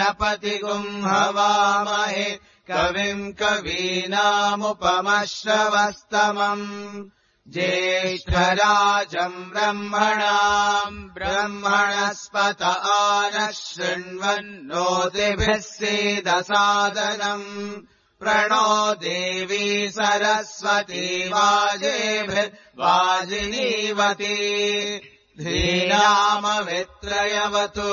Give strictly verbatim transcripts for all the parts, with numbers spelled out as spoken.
गणपतिगुम् हवामहे कविम् कवीनामुपमश्रवस्तमम् ज्येष्ठराजम् ब्रह्मणाम् ब्रह्मणस्पत आनः शृण्वन्नोतिभिः सीदसादनम् प्रणो देवी सरस्वती वाजेभिर्वाजिनीवती धीनामवित्रयवतु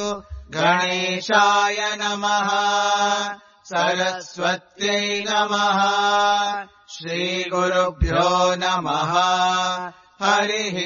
गणेशाय नमः सरस्वत्यै नमः श्रीगुरुभ्यो नमः हरिः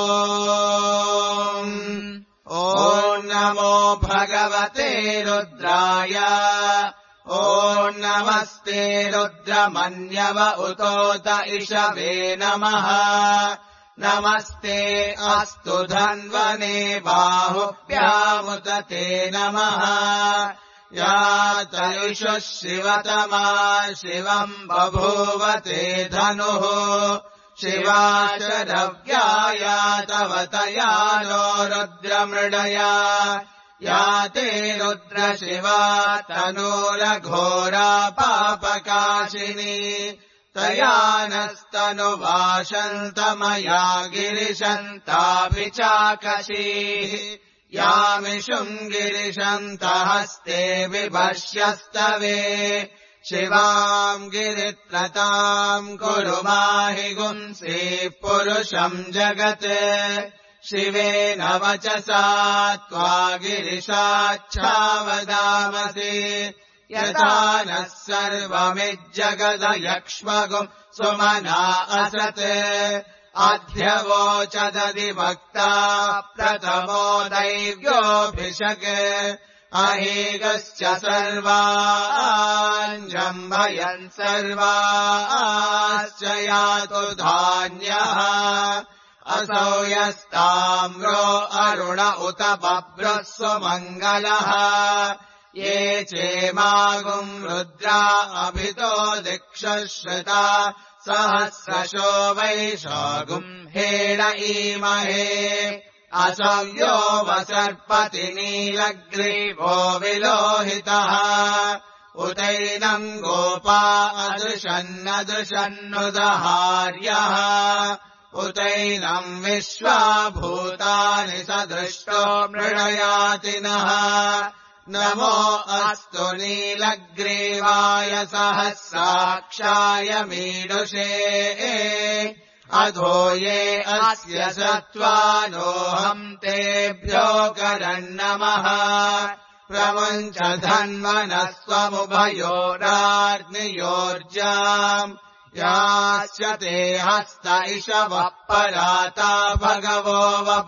ओम् ॐ नमो भगवते रुद्राय ॐ नमस्ते रुद्रमन्यव उतोत इषवे नमः नमस्ते अस्तु धन्वने बाहुभ्यामुत ते नमः या तयुषः शिवतमा शिवम् बभूवते धनुः शिवा शरव्याया तव तया नो रुद्रमृडया या ते रुद्रशिवा तनूरघोरा पापकाशिनी तया नस्तनुवाशन्तमया गिरिशन्तापि चाकशीः यामिषुम् गिरिशन्तहस्ते विभष्यस्तवे शिवाम् गिरित्रताम् कुरु माहि गुंसीः पुरुषम् जगत् शिवेन वचसा त्वा गिरिशाच्छावदामसि यथा नः सर्वमिज्जगदयक्ष्मगुम् सुमना असत् अध्यवोचदधिवक्ता प्रथमो दैव्योऽभिषक् अहेगश्च सर्वाञ्जम्भयन् सर्वाश्च यातु धान्यः असौ यस्ताम्रो अरुण उत बभ्रः सुमङ्गलः ये चेमागुम् रुद्रा अभितो दिक्षश्रुता सहस्रशो वैशागुम् हेड ईमहे असव्यो वसर्पति नीलग्रीवो विलोहितः उतैनम् गोपा अदृशन्नदृशन्नुदहार्यः उतैनम् विश्वाभूतानि सदृष्टो मृडयातिनः नमो अस्तु नीलग्रीवाय सहस्राक्षाय मीडुषे अधो ये अस्य सत्त्वानोऽहम् तेभ्यो करन्नमः प्रमुञ्च धन्वनः स्वमुभयोराग्नियोर्जाम् याश्च ते हस्त इषवः पराता भगवो वप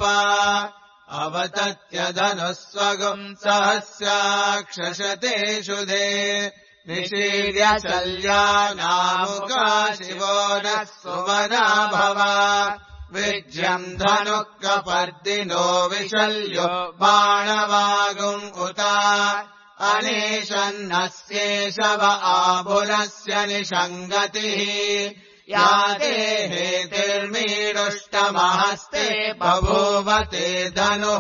अवतत्य धनुस्वगुम् सहस्राक्षशतेषु दे निशीर्य शल्यानामुका शिवो नः सुमना भव विज्यम् धनुः कपर्दिनो विशल्यो बाणवागुम् उता अनेशन्नस्येषव आभुरस्य निषङ्गतिः या देहेतिर्मीडुष्टमहस्ते बभूवते धनुः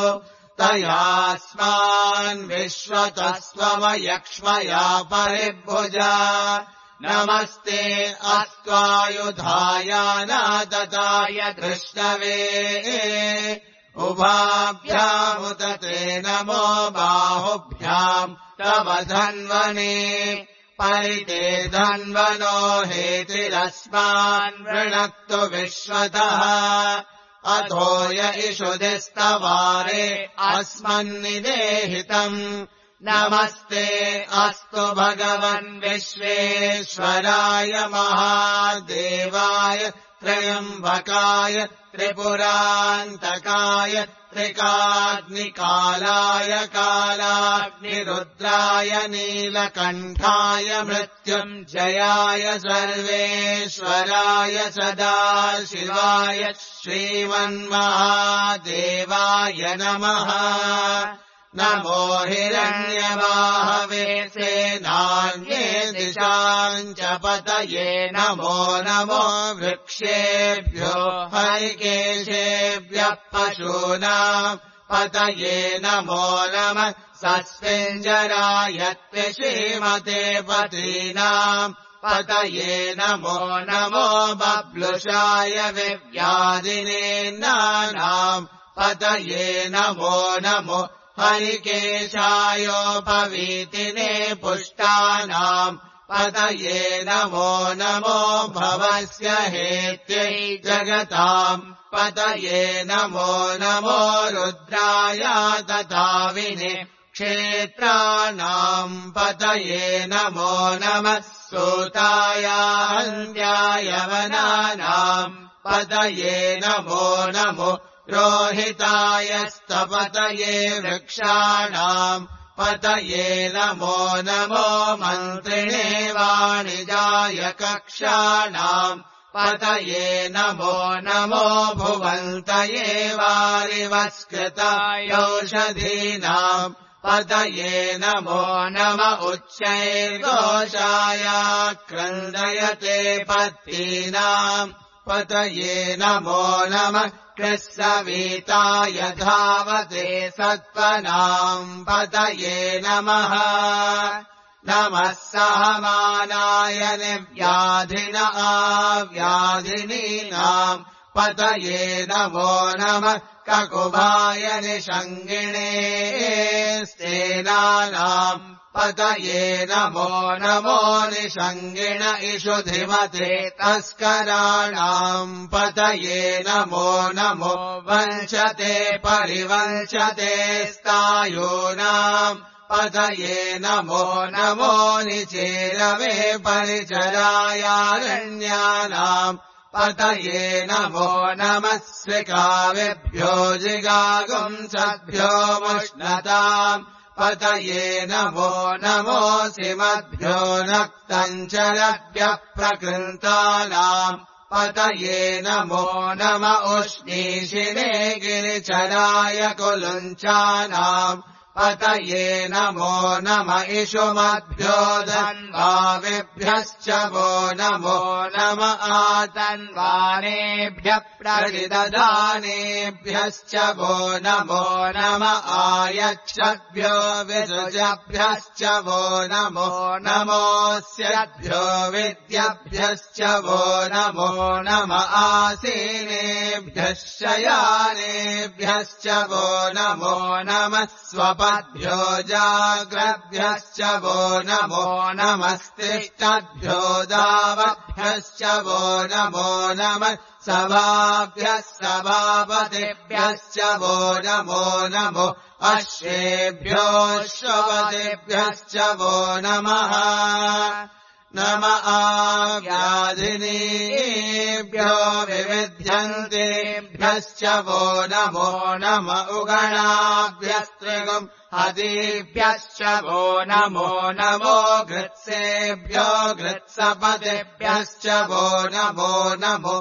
तयास्मान् विश्वतस्त्वमयक्ष्मया परिभुजा नमस्ते अस्त्वायुधाय नादताय धृष्णवे उभाभ्यामुत ते नमो बाहुभ्याम् तव धन्वने परिते धन्वनो हेतिरस्मान् वृणक्तु विश्वतः अथो य इषुधिस्तवारे अस्मन्निदेहितम् नमस्ते अस्तु भगवन् विश्वेश्वराय महादेवाय त्र्यम्बकाय त्रिपुरान्तकाय त्रिकाग्निकालाय कालाग्निरुद्राय नीलकण्ठाय मृत्युञ्जयाय सर्वेश्वराय सदाशिवाय श्रीमन्महादेवाय नमः नमो हिरण्यवाहवे सेनान्ये दिशाम् च पतये नमो नमो वृक्षेभ्यो हरिकेशेभ्यः पशूनाम् पतये नमो नमः सस्मिञ्जराय त्रिश्रीमते पतीनाम् पतये नमो नमो बब्लुषाय विव्याधिनेन्नानाम् पतये नमो नमो हरिकेशायोपवीतिने पुष्टानाम् पतये नमो नमो भवस्य हेत्यै जगताम् पतये नमो नमो रुद्राय तथाविने क्षेत्राणाम् पतये नमो नमः सूताय हन्त्याय वनानाम् पतये नमो नमो रोहिताय स्तपतये वृक्षाणाम् पतये नमो नमो मन्त्रिणे वाणिजाय कक्षाणाम् पतये नमो नमो भुवन्तये वारिवस्कृताय औषधीनाम् पतये नमो नम उच्चैर्घोषाय क्रन्दयते पत्नीनाम् पतये नमो नमः कृत्सवीताय धावते सत्त्वनाम् पतये नमः नमः सहमानाय निव्याधिन आव्याधिनीनाम् पतये नमो नमः ककुभाय निषङ्गिणे स्तेनानाम् पतये नमो नमो निषङ्गिण इषुधिमते तस्कराणाम् पतये नमो नमो वंशते परिवंशते स्तायूनाम् पतये नमो नमो निचेरवे परिचरायारण्यानाम् पतये नमो नमः स्विकाविभ्यो जिगागुंसद्भ्यो मुष्णताम् पतये नमो नमो सिमद्भ्यो नक्तञ्चलभ्यः प्रकृन्तानाम् पतये नमो नम उष्णीषिणे गिरिचराय कुलुञ्चानाम् पतये नमो नम इषुमद्भ्यो धन्वाविभ्यश्च वो नमो नम आतन्वानेभ्यः प्रतिदधानेभ्यश्च वो नमो नम आयच्छद्भ्यो विसृजभ्यश्च वो नमो नमोऽस्यभ्यो विद्यभ्यश्च वो नमो नम आसीनेभ्यः शयानेभ्यश्च वो नमो नमः स्वपद्भ्यो जाग्रभ्यश्च वो नमो नमस्तिष्ठद्भ्यो दावभ्यश्च वो नमो नमः सभाभ्यः सभापतिभ्यश्च वो नमो नमो अश्वेभ्यो श्वपतिभ्यश्च वो नमः नम आव्याधिनीभ्यो विविध्यन्तेभ्यश्च वो नमो नम उगणाभ्यस्त्रिगुम् हदीभ्यश्च वो नमो नमो घृत्सेभ्यो घृत्सपतिभ्यश्च वो नमो नमो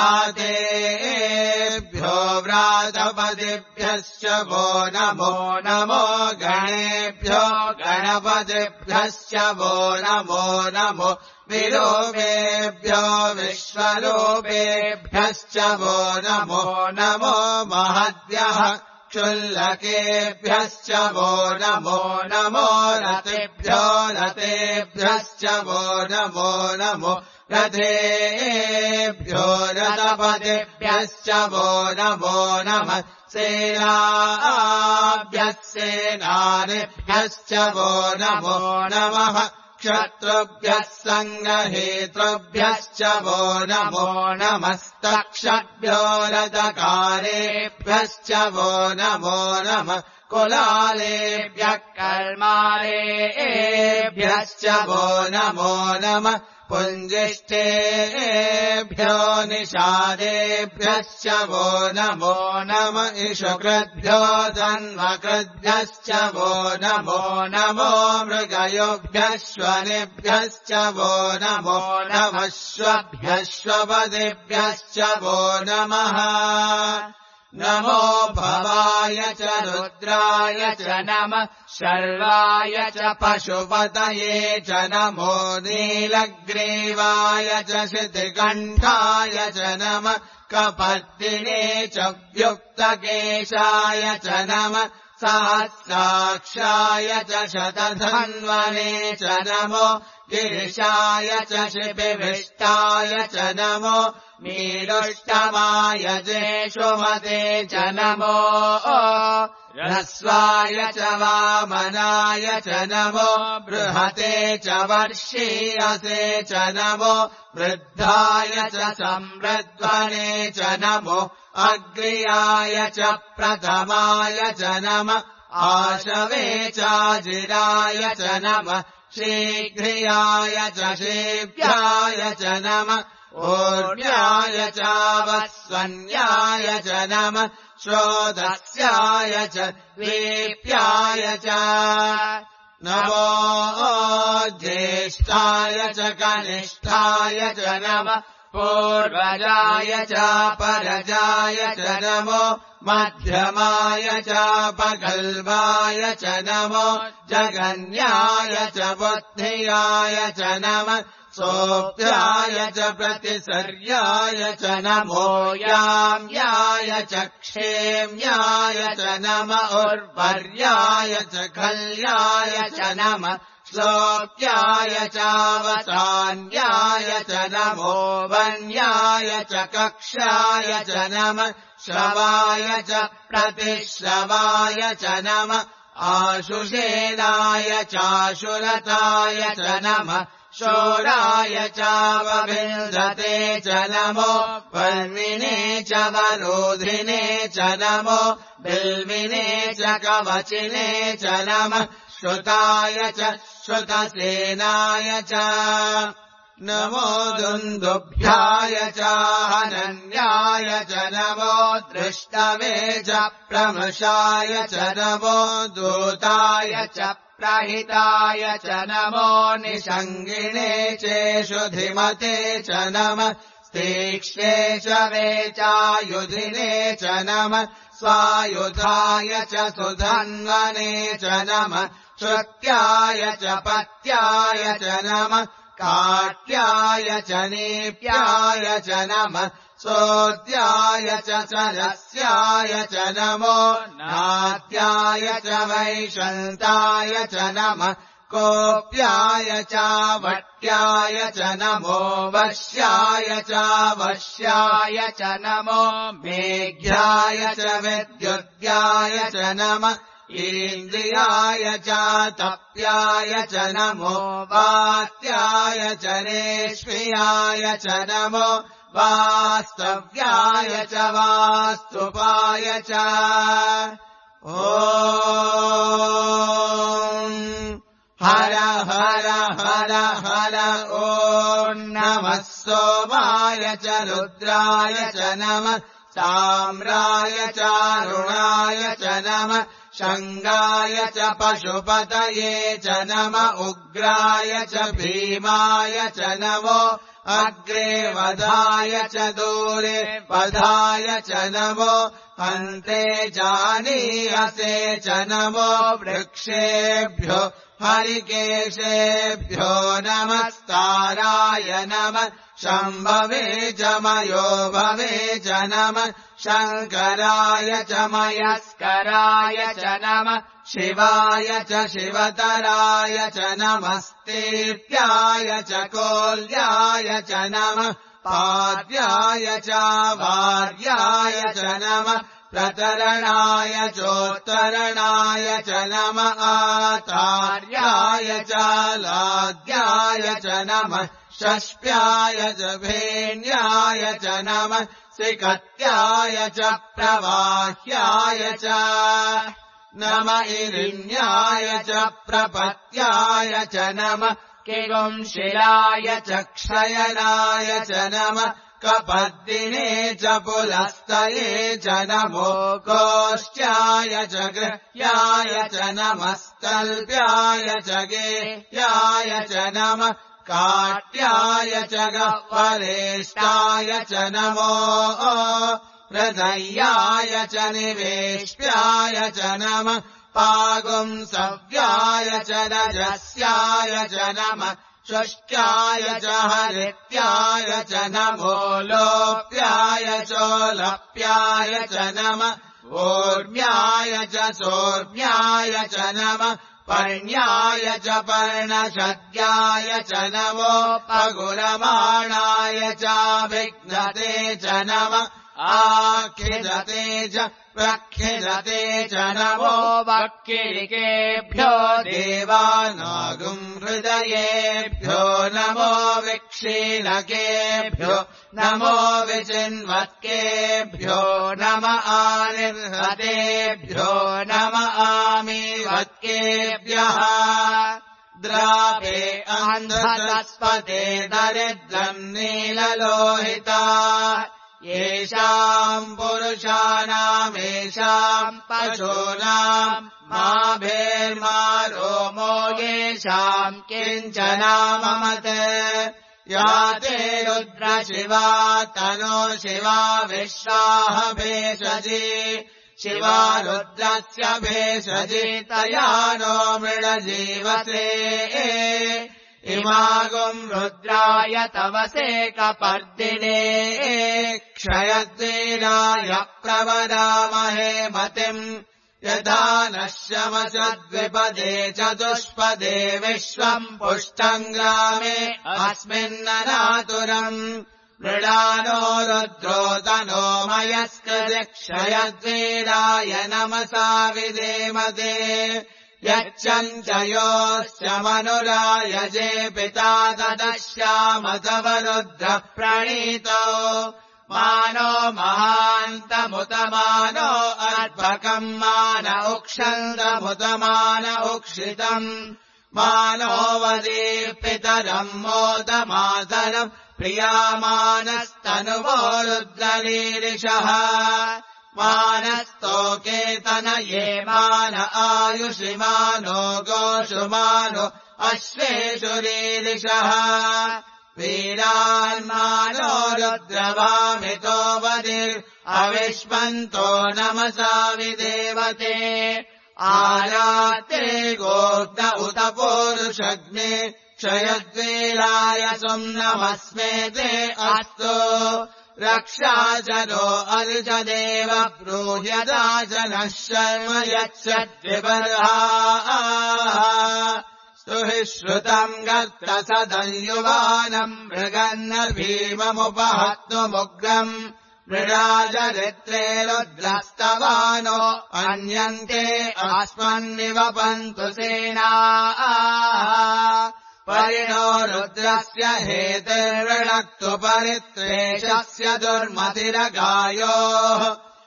व्रातेभ्यो व्रातपतिभ्यश्च वो नमो नमो गणेभ्यो गणपतिभ्यश्च वो नमो नमो विरूपेभ्यो विश्वरूपेभ्यश्च वो नमो नमो महद्भ्यः क्षुल्लकेभ्यश्च वो नमो नमो रतेभ्यो रतेभ्यश्च वो नमो नमो रथेभ्यो रथपतिभ्यश्च वो नमो नमः सेनाभ्यः सेनानिभ्यश्च वो नमो नमः क्षत्रुभ्यः सङ्गहेतृभ्यश्च वो नमो नमस्तक्षभ्यो रथकारेभ्यश्च वो नमो नमः कुलालेभ्यः कर्मालेभ्यश्च वो नमो नमः पुञ्जिष्ठेभ्यो निषादेभ्यश्च वो नमो नम इषुकृद्भ्यो धन्वकृद्भ्यश्च वो नमो नमो मृगयोभ्यश्वनेभ्यश्च वो नमो नमः श्वभ्यश्वपदेभ्यश्च वो नमः नमो भवाय च रुद्राय च नमः शर्वाय च पशुपतये च नमो नीलग्रीवाय च शितिकण्ठाय च नमः कपर्दिने च व्युक्तकेशाय च नमः सहस्राक्षाय च शतधन्वने च नमो गिरिशाय च शिबिविष्टाय च नमो मीरुष्टमाय जेषुमते च नमो ह्रस्वाय च वामनाय च नमो बृहते च वर्षीयसे च नमो वृद्धाय च संवृध्वने च नमो अग्र्याय च प्रथमाय च नमः आशवे चाजिराय च नमः शीघ्रियाय च शीघ्राय च नमः ऊर्ध्याय चावस्वन्याय च नमः श्रोतस्याय च द्वीप्याय च नमो ज्येष्ठाय च कनिष्ठाय च नमः पूर्वजाय च परजाय च नमो मध्यमाय च पगल्वाय च नमो जगन्याय च बुद्धियाय च नमः सोऽप्याय च प्रतिसर्याय च नमो याम्याय च क्षेम्याय च नमः उर्वर्याय च खल्याय च नमः श्लोक्याय चावसान्याय च नमो वन्याय च कक्षाय च नमः श्रवाय च प्रतिश्रवाय च नमः आशुषेणाय चाशुरताय च नमः शोराय चावविन्दते च नमो वर्मिणे च वरोधिने च नमो बिल्विने च कवचिने च नमः श्रुताय च श्रुतसेनाय च नमो दुन्दुभ्याय च हनन्याय च नमो दृष्टवे च प्रमृषाय च नमो दूताय च प्रहिताय च नमो निषङ्गिणे चेषु धिमते च नमः तीक्ष्णे च वेचायुधिने च नमः स्वायुधाय च सुधन्वने च नमः श्रुत्याय च पत्याय च नमः काट्याय च नीप्याय च नमः सोद्याय च सरस्याय च नमो नाद्याय च वैशन्ताय च नमः कोप्याय च वट्याय च नमो वश्याय च वश्याय च नमो मेघ्याय च विद्युद्याय च नमः इन्द्रियाय च तप्याय च नमो वात्याय च रेष्म्याय च नमो वास्तव्याय च वास्तुपाय च ॐ हर हर हर हर ॐ नमः सोमाय च रुद्राय च नमः साम्राय चारुणाय च नमः शङ्गाय च पशुपतये च नमः उग्राय च भीमाय च नमो अग्रे वधाय च दूरे वधाय च नमो अन्ते जानीयसे च नमो वृक्षेभ्यो हरिकेशेभ्यो नमस्ताराय नमः शम्भवे च मयो भवे च नमः शङ्कराय च मयस्कराय च नमः शिवाय च शिवतराय च नमस्तेभ्याय च कोल्याय च नमः पाद्याय च वार्याय च नमः प्रतरणाय चोत्तरणाय च नमः आतार्याय च लाद्याय च नमः षष्प्याय च भेन्याय च नमः सिकत्याय च प्रवाह्याय च नम इरिण्याय च प्रपत्याय च नमः किगुंशिलाय च क्षयनाय च नमः कपर्दिने च पुलस्तये च नमो गोष्ट्याय च गृह्याय च नमस्तल्प्याय च गेह्याय च नमः काट्याय च गह्वरेष्टाय च नमो प्रदय्याय च निवेश्याय च नमः पागुंसव्याय च रजस्याय च नमः षष्ट्याय च हरित्याय च नमो लोप्याय चोलप्याय च नमः ऊर्म्याय च सोर्म्याय च नमः पर्ण्याय च पर्णशद्याय च नमो पगुरमाणाय चाभिघ्नते च नमः आखिदते च प्रखिदते च नमो वक्किलिकेभ्यो देवानागुं हृदयेभ्यो नमो विक्षीणकेभ्यो नमो विचिन्वत्केभ्यो नम आनिर्हतेभ्यो नम आमीवत्केभ्यः द्रावे अन्धतस्पते दरिद्रम् नीललोहिता येषाम् पुरुषाणामेषाम् पशूनाम् माभेर्मा रोमो येषाम् किञ्चनाममते या ते रुद्रशिवा तनो शिवा विश्वाः भेषजी शिवा रुद्रस्य भेषजी तया नो मृडजीवसे इमागुम् रुद्राय तवसे कपर्दिने क्षयद्वीराय प्रवदामहे मतिम् यथा नश्यमसद्विपदे चतुष्पदे विश्वम् पुष्टम् ग्रामे अस्मिन्ननातुरम् मृडानो रुद्रो तनो मयस्कृतिक्षयद्वीराय नमसा विधेमते यच्चञ्चयोश्च मनुरायजे पिता तदश्यामतव रुद्र प्रणीतो मानो महान्तमुतमानो अर्भकम् मान उक्षन्तमुतमान उक्षितम् मानो वदीपितरम् मोदमातरम् प्रियामानस्तनुवो रुद्रलीरिषः मानस्तोकेतनये मान आयुषिमानो गोषुमानो अश्वेषु लीलिषः वीरान्मानो रुद्रवामितो वदिर् अविष्मन्तो नमसा विदेवते आरात्रे गोग्ध उत पूरुषग्ने क्षयद्वीराय सुम्नमस्मे ते अस्तु रक्षाजनो अर्जदेव ब्रूह्यदा जनः शर्म यच्छद्विबर्हाः स्तुहि श्रुतम् गर्तसदयुवानम् मृगन्न भीममुपहत्तुमुग्रम् मृडाजरित्रे रुद्रस्तवानो अन्यन्ते अस्मन्निवपन्तु सेनाः परिणो रुद्रस्य हेतिर्वृणक्तु परित्रेषस्य दुर्मतिरगायोः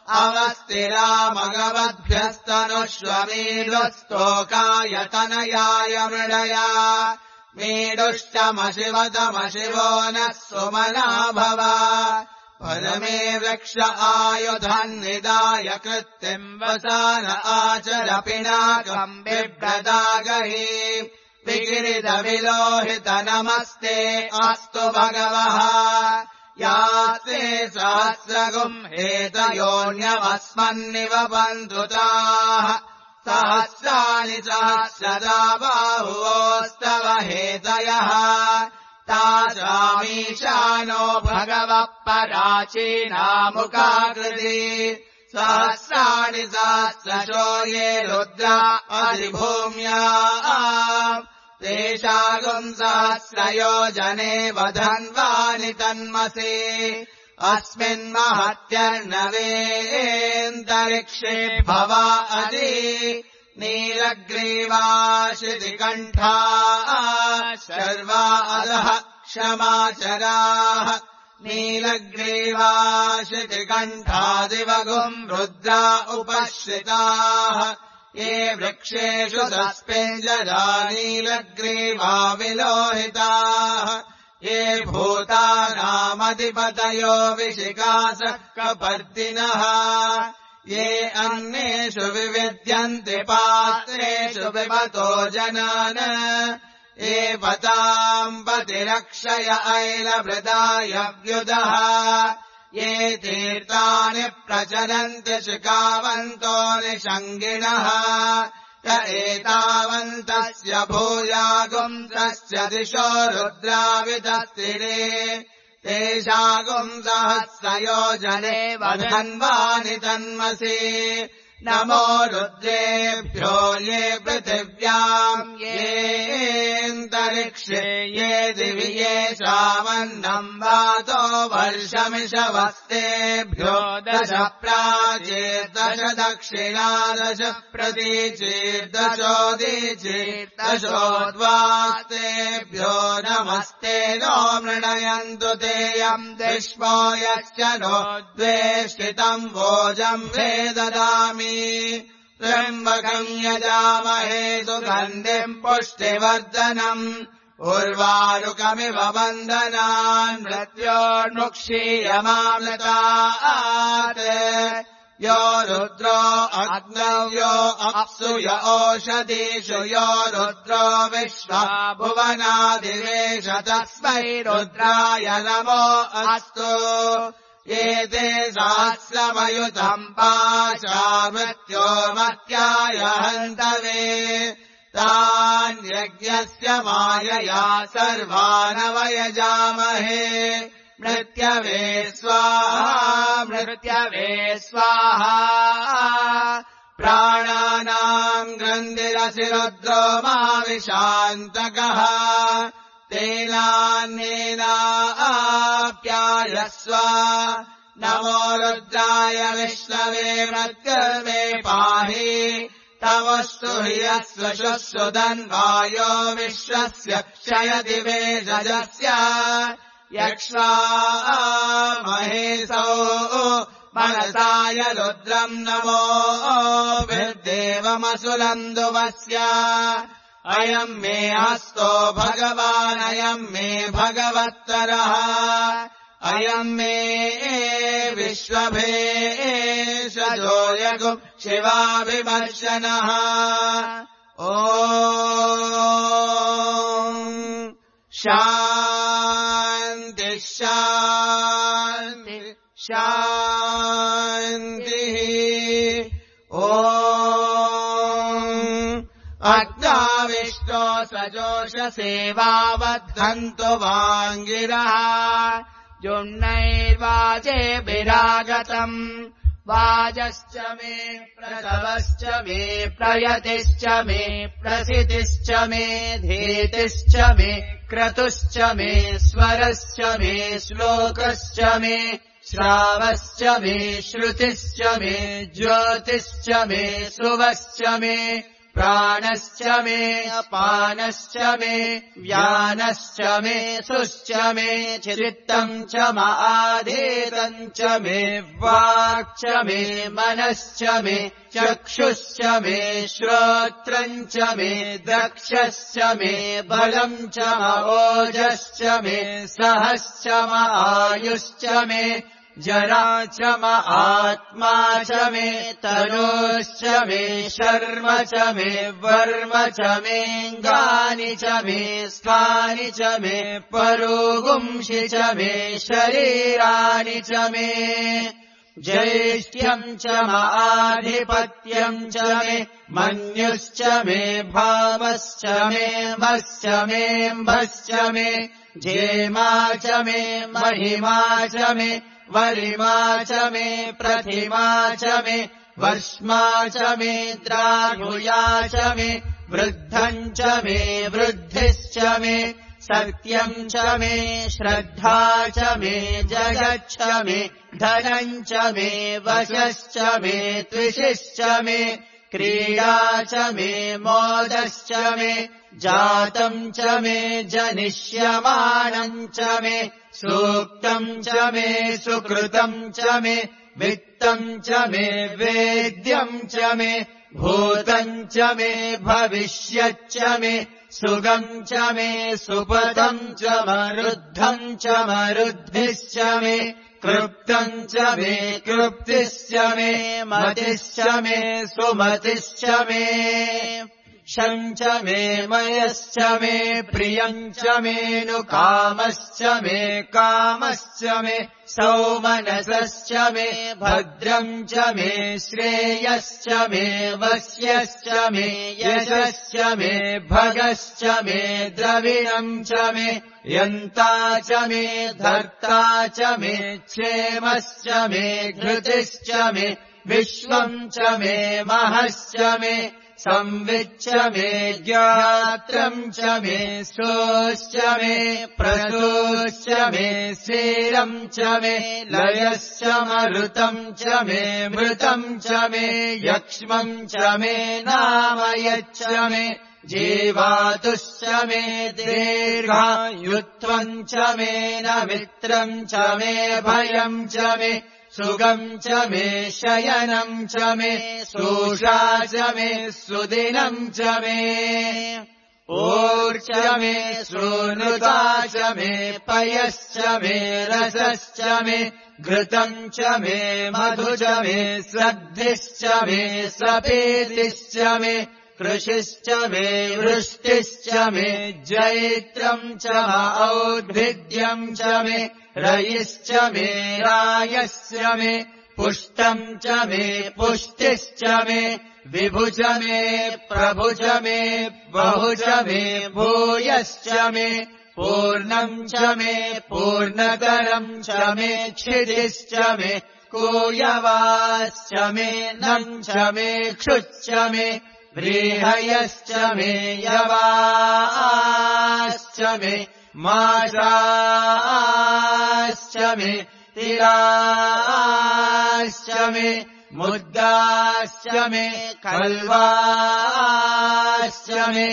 अवस्तिरामगवद्भ्यस्तनुष्वमीडुस्तोकाय मृडया मीडुष्टमशिवतमशिवो नः सुमना भव परमे वृक्ष आयुधन्निदाय कृत्तिम् वसान आचर पिनाकम् बिभ्रदागहि विगिरितविलोहित नमस्ते अस्तु भगवः यास्ते सहस्रगुम् हेतयोऽन्यमस्मन्निव बन्धुताः सहस्राणि सहस्रदा बाहुवोस्तव हेतयः तासामीशानो भगवः पराचीनामुखाकृति सहस्राणि सहस्रशो ये रुद्रा अधिभूम्या तेषागुम् सहस्रयोजने वधन्वानि तन्मसे अस्मिन्महत्यर्णवेऽन्तरिक्षे भवा अधि नीलग्रीवाशितिकण्ठा शर्वा अधः क्षमाचराः नीलग्रीवाशितिकण्ठादिवगुम् रुद्रा उपश्रिताः ये वृक्षेषु सस्पेञ्जरा नीलग्रीवा विलोहिताः ये भूतानामधिपतयो विशिखासः कपर्दिनः ये अन्नेषु विविद्यन्ति पात्रेषु विपतो जनान ये पताम् पतिरक्षय ऐलभृदाय व्युदः ये तीर्थानि प्रचरन्ति शिखावन्तो निषङ्गिणः य एतावन्तस्य भूयागुंसस्य दिशो रुद्राविदस्तिरे तेषागुंसहस्रयोजने वधन्वानि तन्मसि नमो रुद्रेभ्यो ये पृथिव्याम् येऽन्तरिक्षे ये दिवि ये शावन्नम् वातो वर्षमिषवस्तेभ्यो दश प्राचीर्दश दक्षिणादश प्रतीचीर्दशोदीचीर्दशोद्वास्तेभ्यो नमस्ते नो मृणयन्तु तेयम् दिष्मो यश्च नो द्वेष्टितम् वोजम् वेददामि त्र्यम्बकम् यजामहे सुगन्धिम् पुष्टिवर्धनम् उर्वारुकमिव वन्दनान् मृत्योर्मुक्षीयमामृतात् यो रुद्रो अग्नयो अप्सु य ओषधीषु यो रुद्रो विश्वा भुवनादिवेश तस्मै रुद्राय नमो अस्तु एते सहस्रमयुतम् पाशा मृत्यो मत्याय हन्तवे तान् यज्ञस्य मायया सर्वानवयजामहे मृत्यवे स्वाहा मृत्यवे स्वाहा प्राणानाम् ग्रन्थिरसि रुद्रो माविशान्तकः तेनान्येनाप्यायस्व नमो रुद्राय विष्णवे मृत्यवे पाहि तव स्तुह्यस्व शुश्रुतन्वायो विश्वस्य क्षयति वेषजस्य यक्ष्वा महेशो मनसाय रुद्रम् नमो भिर्देवमसुलन्दुवस्य अयम् मे हस्तो भगवान् अयम् मे भगवत्तरः अयम् मे विश्वभेषजो यगुः शिवाभिमर्शनः ॐ शान्ति शान्ति शान्तिः ॐ अग्नाविष्टो सजोषसेवावद्धन्तु वाङ्गिरः जुम्नैर्वाजेभिरागतम् वाजश्च मे प्रसवश्च मे प्रयतिश्च मे प्रसितिश्च मे धीतिश्च मे क्रतुश्च मे स्वरश्च मे श्लोकश्च मे श्रावश्च मे श्रुतिश्च मे ज्योतिश्च मे सुवश्च मे प्राणश्च मे अपानश्च मे व्यानश्च मे सुश्च मे चित्तम् च माधेतम् च मे वाक् च मे मनश्च मे चक्षुश्च मे श्रोत्रम् च मे दक्षश्च मे बलम् च ओजश्च मे सहश्च आयुश्च मे जरा च म आत्मा च मे तनोश्च मे शर्म च मे वर्म च मेऽङ्गानि च मे स्थानि च मे परोगुंषि च मे शरीराणि च मे ज्येष्ठ्यम् च माधिपत्यम् च मे मन्युश्च मे भावश्च मे मश्च मेऽम्भश्च मे जेमा च मे महिमा च मे वरिमा च मे प्रतिमा च मे वर्ष्मा च मे द्राहुया च मे वृद्धम् च मे वृद्धिश्च मे सत्यम् च मे श्रद्धा च मे जगच्च मे धनम् च मे वशश्च मे त्विषिश्च मे क्रीडा च मे मोदश्च मे जातम् च मे जनिष्यमाणम् च मे सूक्तम् च मे सुकृतम् च मे वित्तम् च मे वेद्यम् च मे भूतम् च मे भविष्यच्च मे सुगम् च मे सुपदम् च मरुद्धम् च मरुद्भिश्च मे कृप्तम् च मे कृप्तिश्च मे मतिश्च मे सुमतिश्च मे शं च मे मयश्च मे प्रियम् च मेऽनुकामश्च मे कामश्च मे सौमनसश्च मे भद्रम् च मे श्रेयश्च मे वश्यश्च मे यशश्च मे भगश्च मे द्रविणम् च मे यन्ता च मे धर्ता च मे क्षेमश्च मे घृतिश्च मे विश्वम् च मे महश्च मे संविच्च मे ज्ञात्रम् च मे सोश्च मे प्रसोश्च मे स्थिरम् च मे लयश्च मरुतम् च मे मृतम् च मे यक्ष्मम् च मे नामयच्च मे जीवातुश्च मे दीर्घायुत्वम् च मे न मित्रम् च मे भयम् च मे सुगम् च मे शयनम् च मे सूषा च मे सुदिनम् च मे ऊर्च मे श्रोणुता च मे पयश्च मे रसश्च मे घृतम् च मे मधु च मे सद्भिश्च मे सपेतिश्च मे कृषिश्च मे वृष्टिश्च मे जैत्रम् च औद्भिद्यम् च मे रयिश्च मे रायश्च मे पुष्टम् च मे पुष्टिश्च मे विभु च मे प्रभु च मे बहु च मे भूयश्च मे पूर्णम् च मे पूर्णतरम् च मे क्षितिश्च मे कूयवाश्च मे नम् च मे क्षुच्च मे व्रीहयश्च मे यवाश्च मे माशाश्च मे तिलाश्च मे मुद्गाश्च मे कल्वाश्च मे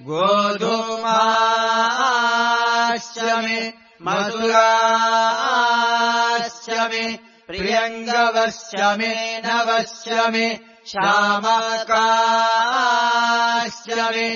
गोधूमाश्च मे मधुराश्च मे प्रियङ्गवश्च मे नवश्च मे श्यामकाश्च मे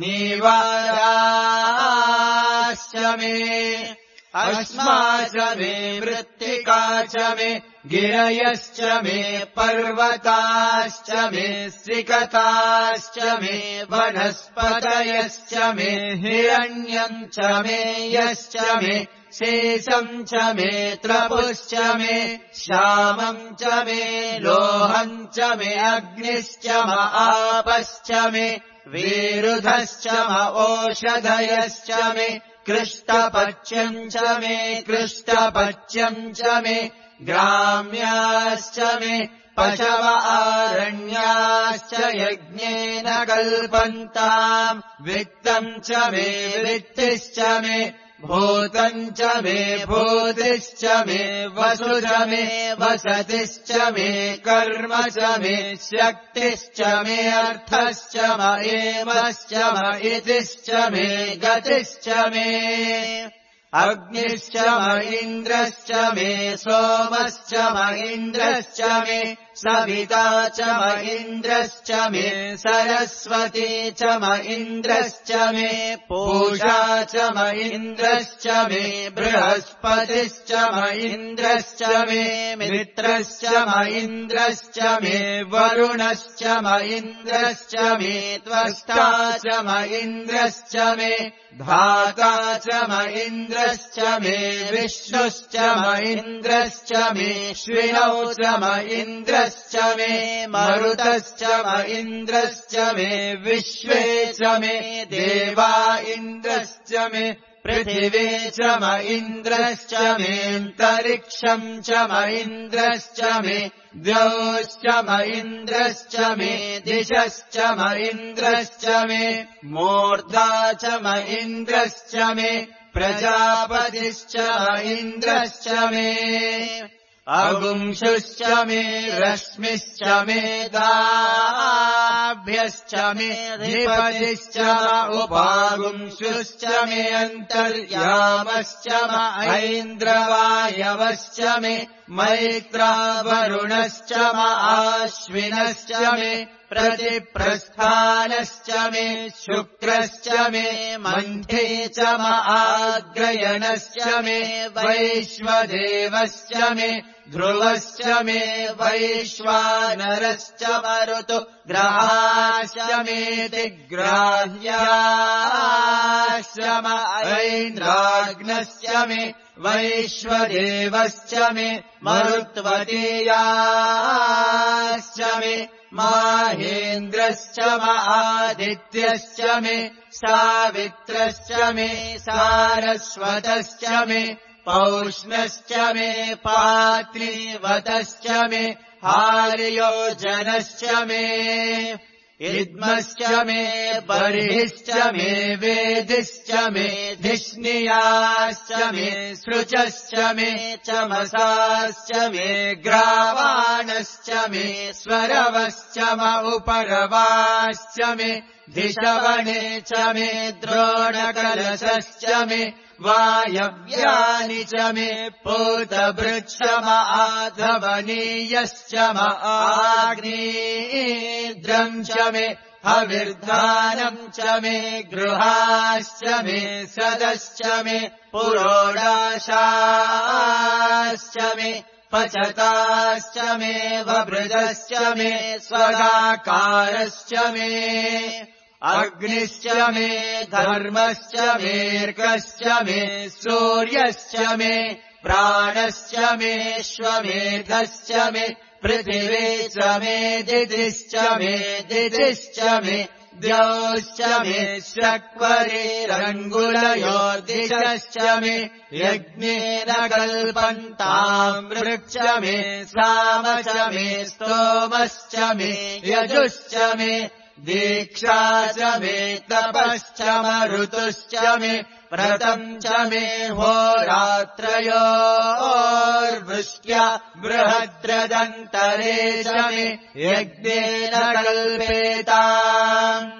नीवाराश्च मे अश्मा च मे मृत्तिका च मे गिरयश्च मे पर्वताश्च मे सिकताश्च मे वनस्पतयश्च मे हिरण्यम् च मे यश्च मे शेषम् च मे त्रपुश्च मे श्यामम् च मे लोहम् च मे अग्निश्च म आपश्च मे विरुधश्च म ओषधयश्च मे कृष्टपच्यम् च मे कृष्टपच्यम् च मे ग्राम्याश्च मे पशव आरण्याश्च यज्ञेन कल्पन्ताम् वित्तम् च मे वित्तिश्च मे भूतम् च मे भूतिश्च मे वसु च मे वसतिश्च मे कर्म च मे शक्तिश्च मे अर्थश्च म एवश्च म इतिश्च मे गतिश्च मे अग्निश्च म इन्द्रश्च मे सोमश्च म इन्द्रश्च मे सविता च म इन्द्रश्च मे सरस्वती च म इन्द्रश्च मे पूषा च म इन्द्रश्च मे बृहस्पतिश्च म इन्द्रश्च मे मित्रश्च म इन्द्रश्च मे वरुणश्च म इन्द्रश्च मे त्वष्टा च म इन्द्रश्च मे धाता च म इन्द्रश्च मे विष्णुश्च म इन्द्रश्च मे श्विनौ च म इन्द्रश्च मे मरुतश्च म इन्द्रश्च मे विश्वे च मे देवा इन्द्रश्च मे पृथिवी च म इन्द्रश्च मेऽन्तरिक्षम् च म इन्द्रश्च मे द्यौश्च म इन्द्रश्च मे दिशश्च म इन्द्रश्च मे मूर्धा च म इन्द्रश्च मे प्रजापतिश्च म इन्द्रश्च मे अगुंशुश्च मे रश्मिश्च मे दाभ्यश्च मे धिपतिश्च उपागुंशुश्च मे अन्तर्यामश्च म ऐन्द्रवायवश्च मे मैत्रा वरुणश्च म आश्विनश्च मे प्रतिप्रस्थानश्च मे शुक्रश्च मे मन्थे च म आग्रयणश्च मे वैश्वदेवश्च मे ध्रुवश्च मे वैश्वानरश्च मरुतु ग्रहाश्च मेति ग्राह्याश्च म ऐन्द्राग्नश्च मे वैश्वदेवश्च मे मरुत्वतीयाश्च मे माहेन्द्रश्च म आदित्यश्च मे सावित्रश्च मे सारस्वतश्च मे पौष्णश्च मे पात्रीवतश्च मे हार्योजनश्च मे इद्मश्च मे बर्हिश्च मे वेदिश्च मे धिष्णियाश्च मे सृचश्च मे चमसाश्च मे ग्रावाणश्च मे स्वरवश्च म उपरवाश्च मे धिषवणे च मे द्रोणकलशश्च मे वायव्यानि च मे पूतभृक्ष म आधवनीयश्च म आग्नेयद्रम् च मे हविर्धानम् च मे गृहाश्च मे सदश्च मे पुरोडाशाश्च मे पचताश्च मे वभृजश्च मे स्वगाकारश्च मे अग्निश्च मे धर्मश्च मेऽर्कश्च मे सूर्यश्च मे प्राणश्च मेऽश्वमेधश्च मे पृथिवी च मे दितिश्च मे दितिश्च मे द्यौश्च मे शक्वरेरङ्गुलयोर्दिशश्च मे यज्ञेन कल्पन्ताम् वृक्ष मे साम च मे स्तोमश्च मे यजुश्च मे दीक्षा च मे तपश्च मरुतुश्च मे व्रतम् च मे होरात्रयोर्वृष्ट्या बृहद्रदन्तरे च मे यज्ञेन कल्पेताम्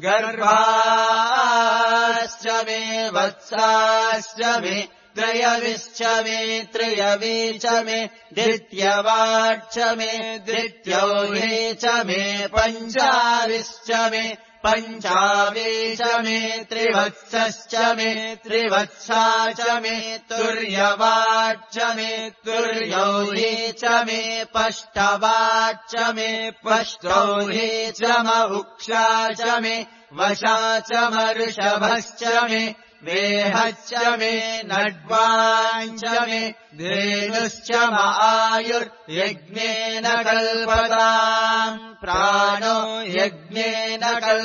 गर्भाश्च मे वत्साश्च मे त्रयविश्च मे त्रयवी च मे द्वितीयवाच्च मे द्वितीयौहे च मे पञ्चाविश्च मे पञ्चावी च मे त्रिवत्सश्च मे त्रिवत्सा च मे तुर्यवाच्च मे तुर्यौहे च मे पष्टवाच्च मे पष्टौहे च म उक्षा च मे वशा च मऋषभश्च मे वेहश्च मे नड्वाञ्च मे धेनुश्च म आयुर्यज्ञेन कल्पताम् प्राणो यज्ञेन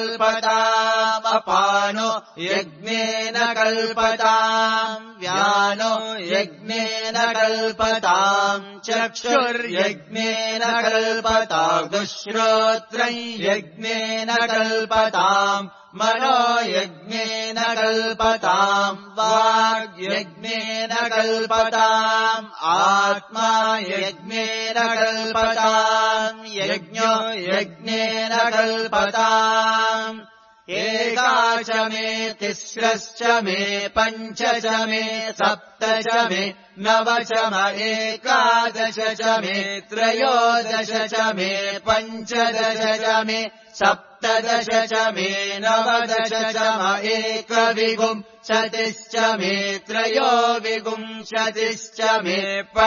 कल्पतामपानो यज्ञेन कल्पताम् व्यानो यज्ञेन कल्पताम् चक्षुर्यज्ञेन कल्पताम् दुश्रोत्रम् यज्ञेन कल्पताम् मनो यज्ञेन कल्पताम् वाग्यज्ञेन कल्पताम् आत्मा यज्ञेन कल्पताम् यज्ञो यज्ञेन कल्पताम् एका च मे तिस्रश्च मे पञ्च च मे सप्त च मे नव च म एकादश च मे त्रयोदश च मे पञ्चदश च मे सप्तदश च मे नवदश च म एकविंशतिश्च मे त्रयोविंशतिश्च मे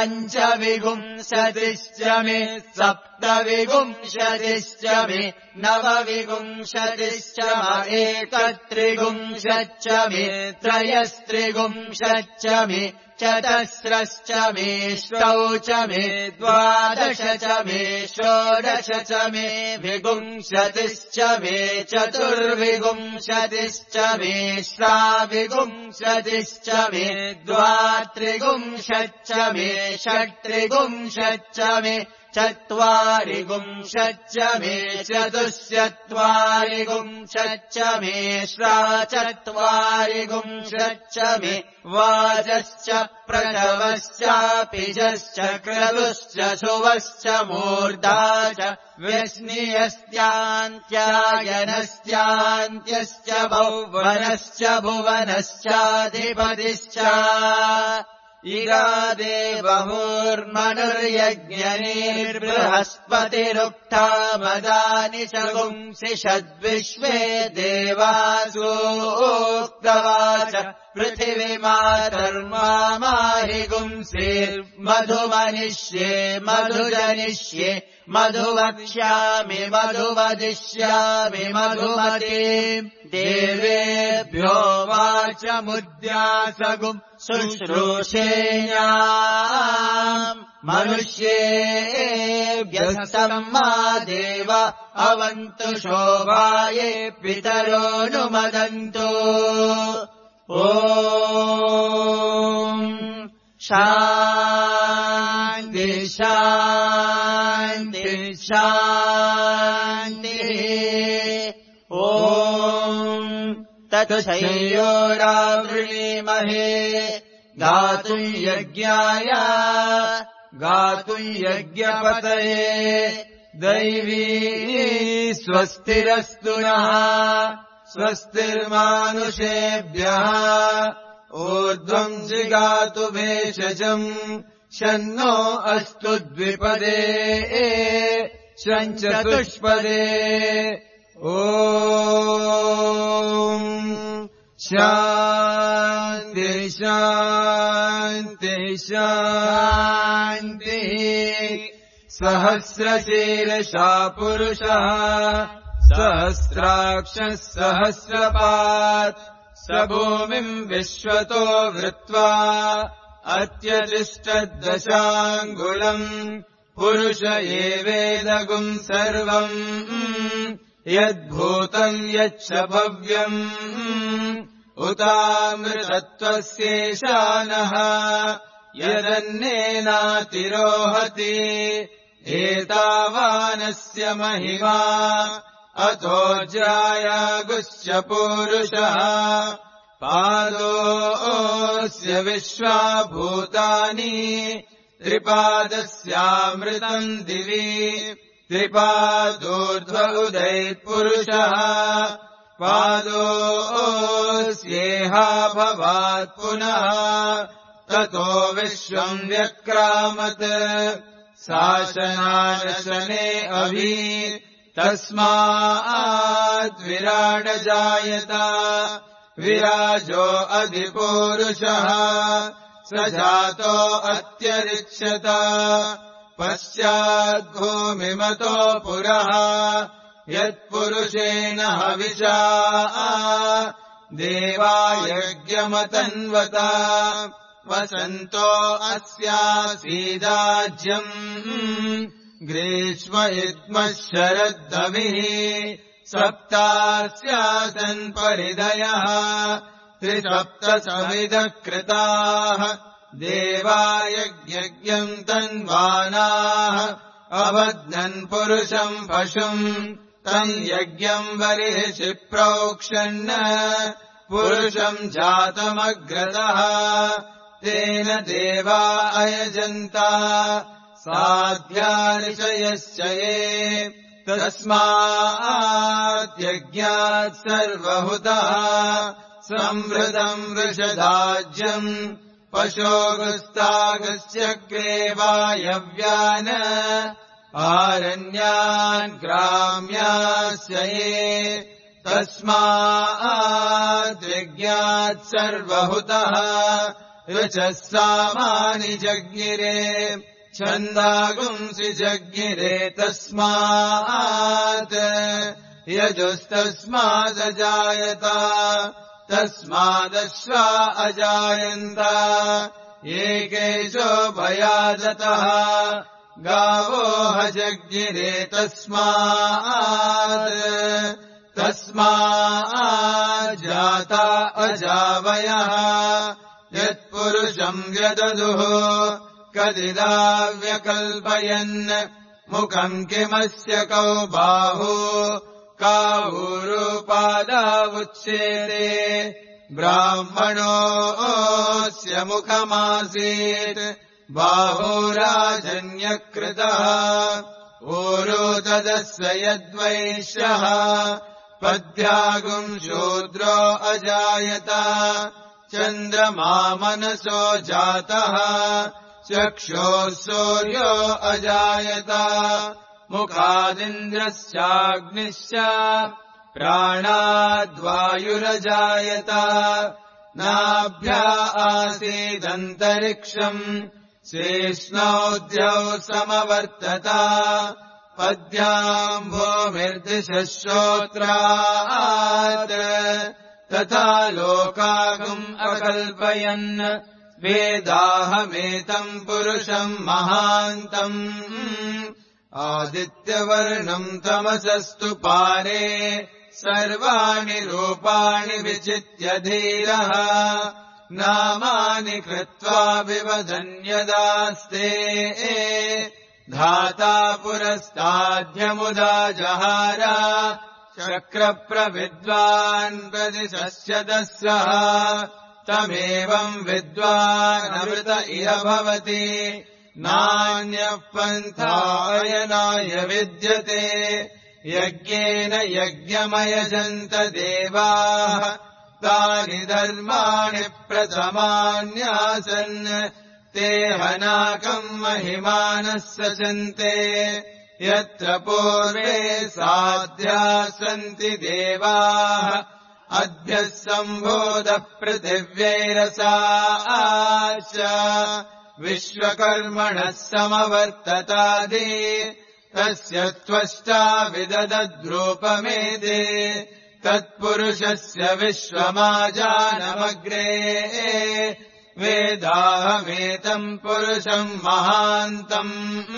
पञ्चविंशतिश्च मे सप्तविंशतिश्च मे नवविंशतिश्च म एकत्रिंशच्च मे त्रयस्त्रिंशच्च मे चतस्रश्च मेऽष्टौ च मे द्वादश च मे षोडश च मे विंशतिश्च मे चतुर्विंशतिश्च मे षड्विंशतिश्च मे द्वात्रिंशच्च मे षट्त्रिंशच्च मे चत्वारिंशच्च मे चतुश्चत्वारिंशच्च मे षट्चत्वारिंशच्च मे वाजश्च प्रणवश्चापिजश्च क्रतुश्च सुवश्च मूर्धा च व्यस्नियस्त्यान्त्यायनस्त्यान्त्यश्च भुवनश्च भुवनश्चाधिपतिश्च इगादे बहुर्मनुर्यज्ञनिर्बृहस्पतिरुक्ता मदानि शगुंसि षद्विश्वे देवासूक्तवाच पृथिवीमातर्माहि गुंसिर्मधुमनिष्ये मधुजनिष्ये मधुवक्ष्यामि मधुवदिष्यामि मधुमतीम् देवेभ्यो वाचमुद्यासगुम् शुश्रूषेयाम् मनुष्येभ्यः सम्मा देव अवन्तु शोभाये पितरोऽनुमदन्तु ॐ शान्ति शान्ति शान्तिः ॐ तच्छयोरावृणीमहे गातुम् यज्ञाय गातुम् यज्ञपतये दैवी स्वस्तिरस्तु नः स्वस्तिर्मानुषेभ्यः ऊर्ध्वम् जिगातु भेषजम् शन्नो अस्तु द्विपदे शञ्चतुष्पदे ॐ शान्ति शान्ति शान्तिः सहस्रशीर्षा पुरुषः सहस्राक्षः सहस्रपात् स भूमिम् विश्वतो वृत्वा अत्यतिष्ठद्दशाङ्गुलम् पुरुष एवेदगुम् सर्वम् यद्भूतम् यच्च भव्यम् उतामृतत्वस्येशानः यदन्नेनातिरोहति एतावानस्य महिमा अतो जायागुश्च पूरुषः पादोऽस्य विश्वाभूतानि त्रिपादस्यामृतम् दिवि त्रिपादोर्ध्व उदैत्पुरुषः पादोऽस्येहाभवात् पुनः ततो विश्वम् व्यक्रामत् शासनानशने अभि तस्माद्विराडजायत विराजो अधिपूरुषः स जातो अत्यरिच्यत पश्चाद्भूमिमतो पुरः यत्पुरुषेण हविषा देवायज्ञमतन्वत वसन्तो अस्यासीदाज्यम् ग्रीष्म इद्मः शरद्दविः सप्तास्यासन् परिदयः त्रिसप्तसमिदः कृताः देवायज्ञम् तन्वानाः अबध्नन् पुरुषम् पशुम् तम् यज्ञम् बर्हिषि प्रोक्षन् पुरुषम् जातमग्रतः तेन देवा अयजन्ता साध्यार्षयश्च ये तस्माद्यज्ञात् सर्वहुतः संवृतम् वृषदाज्यम् पशोगस्तागस्यग्रे वायव्यान् आरण्यान् ग्राम्यास्य ये तस्माद्यज्ञात् सर्वहुतः ऋचः सामानि जज्ञिरे छन्दागुंसि जज्ञिरे तस्मात् यजुस्तस्मादजायत तस्मादश्वा अजायन्त एकेशो भयादतः गावो हजज्ञिरे तस्मात् तस्माज्जाता अजावयः यत्पुरुषम् व्यददुः कदिदा व्यकल्पयन् मुखम् किमस्य कौ बाहु कावूरुपादावुच्छेदे ब्राह्मणोऽस्य मुखमासीत् बाहुराजन्यकृतः ऊरो तदस्य यद्वैश्यः पद्भ्यागुम् शूद्रो अजायत चन्द्रमा मनसो जातः चक्षुः सूर्यो अजायत मुखादिन्द्रश्चाग्निश्च प्राणाद्वायुरजायत नाभ्या आसीदन्तरिक्षम् शेष्णोऽद्यौ समवर्तत पद्भ्याम् भूमिर्दिशः श्रोत्रात् तथा लोकागम् अकल्पयन् वेदाहमेतम् पुरुषम् महान्तम् आदित्यवर्णम् तमसस्तु पारे सर्वाणि रूपाणि विचित्य धीरः नामानि कृत्वा विवदन्यदास्ते धाता पुरस्ताद्यमुदा जहार चक्रप्रविद्वान् प्रदिशस्य दस्सः तमेवम् विद्वानमृत इह भवति नान्यः पन्थायनाय विद्यते यज्ञेन यज्ञमयजन्त देवाः तानि धर्माणि प्रथमान्यासन् ते हनाकम् महिमानः सचन्ते यत्र पूर्वे साध्याः सन्ति देवाः अद्भ्यः सम्भोधः पृथिव्यैरसाश्च विश्वकर्मणः समवर्ततादि तस्य त्वष्टा विददद्रूपमेते तत्पुरुषस्य विश्वमाजानमग्रे वेदाहमेतम् पुरुषम् महान्तम्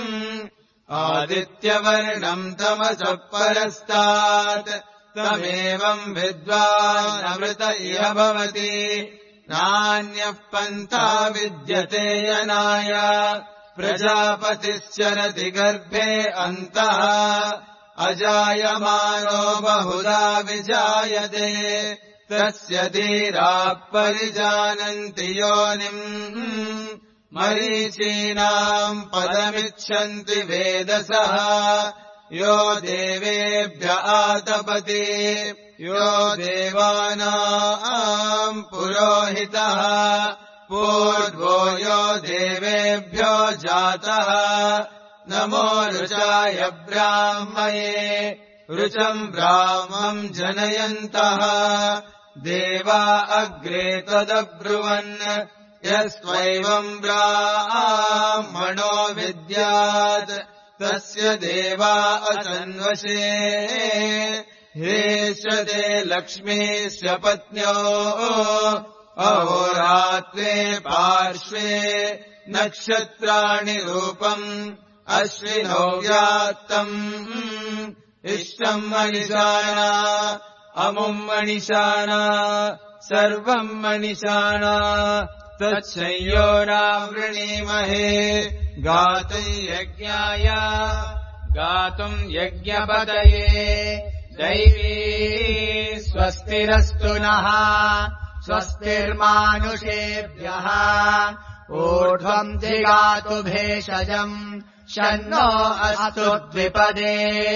आदित्यवर्णम् तमसः परस्तात् तमेवम् विद्वानमृत इह भवति नान्यः पन्था विद्यते यनाय प्रजापतिश्चरति गर्भे अन्तः अजायमानो बहुधा विजायते तस्य धीराः परिजानन्ति योनिम् मरीचीनाम् पदमिच्छन्ति वेदसः यो देवेभ्य आतपति यो देवानाम् पुरोहितः पूर्वो यो देवेभ्यो जातः नमो ऋचाय ब्राह्मये ऋचम् ब्राह्मम् जनयन्तः देवा अग्रे तदब्रुवन् यस्त्वैवम् ब्राह्मणो विद्यात् तस्य देवा असन्वशे हेष्यते लक्ष्मीस्य पत्न्यो अहोरात्रे पार्श्वे नक्षत्राणि रूपम् अश्विनौ व्यात्तम् इष्टम् मनिषाणा अमुम् मनिषाणा सर्वम् मनिषाणा तच्छयोरावृणीमहे गातुम् यज्ञाय गातुम् यज्ञपतये दैवी स्वस्तिरस्तु नः स्वस्तिर्मानुषेभ्यः ऊर्ध्वम् जिगातु भेषजम् शन्नो अस्तु द्विपदे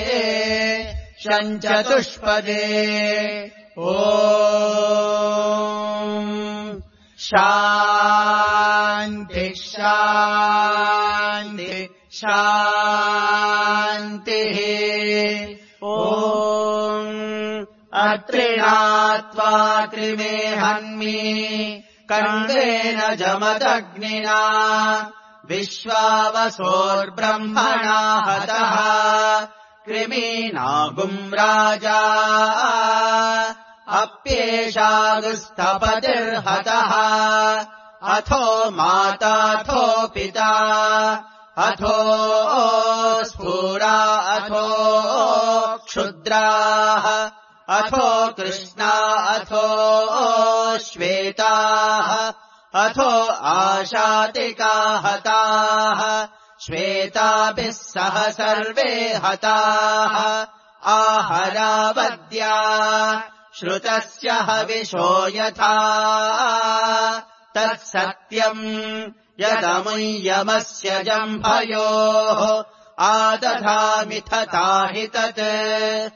शञ्चतुष्पदे ॐ शान्ति शान्ति शान्तिः ॐ अत्रिणात्वा त्रिमेहन्मि कण्डेन जमदग्निना विश्वावसोर्ब्रह्मणा हतः कृमीनागुम् राजा अप्येषागुस्थपतिर्हतः अथो माताथो पिता अथो स्फुरा अथो क्षुद्राः अथो कृष्णा अथो श्वेताः अथो आशातिका हताः श्वेताभिः सह सर्वे हताः आहरावद्या श्रुतस्य हविषो यथा तत्सत्यम् यदमुयमस्य जम्भयोः आदधामिथता हि तत्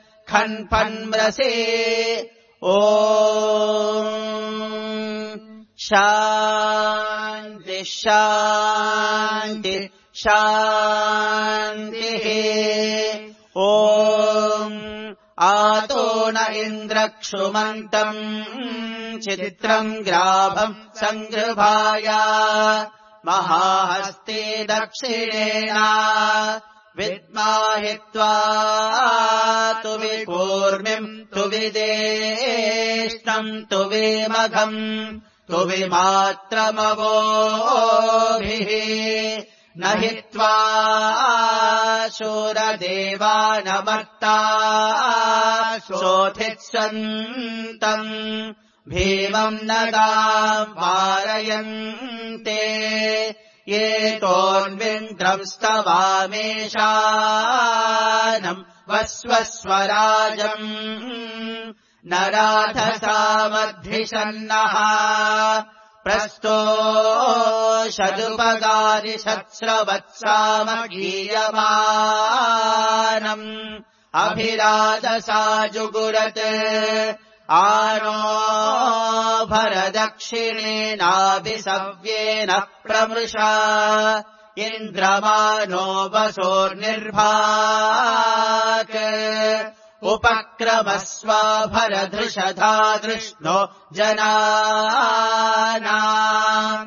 खन्फन्म्रसे ॐ शान्ति शान्ति शान्तिः ॐ आतो न इन्द्रक्षुमन्तम् चित्रम् ग्राभम् सङ्गृभाय महाहस्ते दक्षिणेन विद्माहित्वा तु विकूर्मिम् तु विदेष्टम् तु विमघम् तु विमात्रमवोभिः न हित्वा शूरदेवानमर्ता शोथित्सन्तम् भीमम् नगाम् वारयन्ते ये तोन्विन्द्रंस्तवामेशानम् वस्वस्वराजम् न राधसामद्भिषन्नः प्रस्तोषदुपगारिषत्स्रवत्सामगीयमानम् अभिराजसा जुगुरत् आनो भरदक्षिणेनाभिसव्येन प्रमृषा इन्द्रमानो वसोर्निर्भाक् उपक्रमस्व भरधृषधा दृष्णो जनानाम्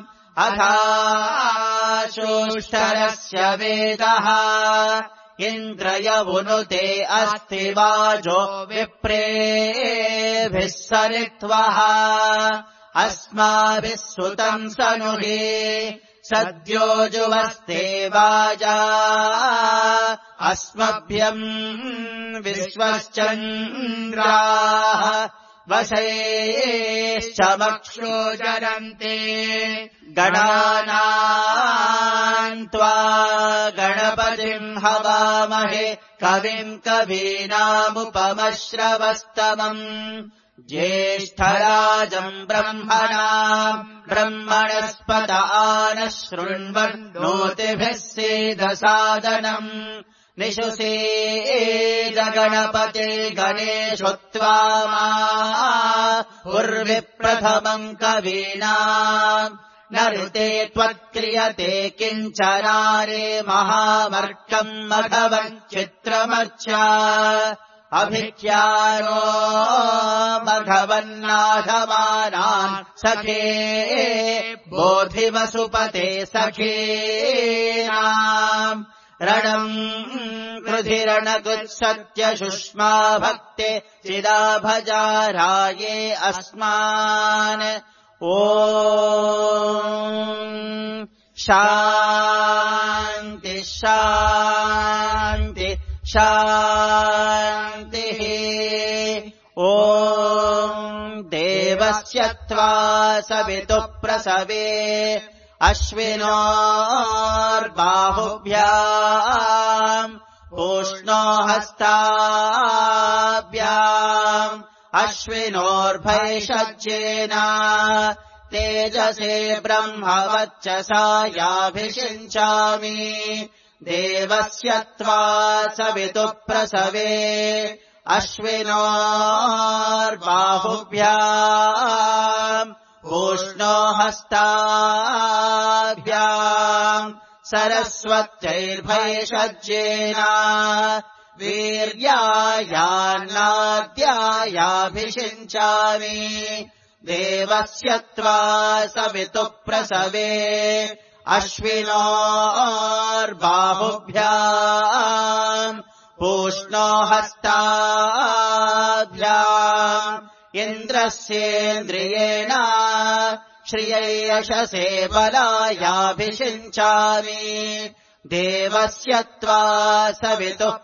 अथाशोष्टरस्य वेदः इन्द्रयवुनुते अस्ति वाजो विप्रेभिः सरित्वः अस्माभिः सुतम् सनुहि सद्यो जुवस्ते वाजा अस्मभ्यम् विश्वश्चन्द्राः वशैश्च मक्षो जरन्ते गणानाम् त्वा गणपतिम् हवामहे कविम् कवीनामुपमश्रवस्तमम् ज्येष्ठराजम् ब्रह्मणाम् ब्रह्मणस्पत आनः शृण्वन्नोतिभिः सीदसादनम् निशुसेदगणपते गणेशो त्वामा उर्विप्रथमम् कवीनाम् न ऋते त्वत्क्रियते किञ्चनारे महामर्कम् मघवम् चित्रमर्च अभिख्यानो मघवन्नाथमानान् सखे बोधिवसुपते सखीनाम् रणम् कृधिरणकृत्सत्यशुष्मा भक्ते चिदाभजाराये अस्मान् ॐ शान्ति शान्ति शान्तिः ॐ देवस्य त्वा सवितुः प्रसवे अश्विनोर्बाहुभ्याम् पूष्णो हस्ताभ्याम् अश्विनोर्भैषज्येन तेजसे ब्रह्मवच्चसा याभिषिञ्चामि देवस्य त्वा सवितुः प्रसवे अश्विनोर्बाहुभ्याम् पूष्णो हस्ताभ्याम् सरस्वत्यैर्भैषज्येन वीर्यायान्नाद्यायाभिषिञ्चामि देवस्य त्वा सवितुः प्रसवे अश्विनोर्बाहुभ्याम् पूष्णो हस्ताभ्याम् इन्द्रस्येन्द्रियेण श्रियै यशसे बलायाभिषिञ्चामि देवस्य त्वा सवितुः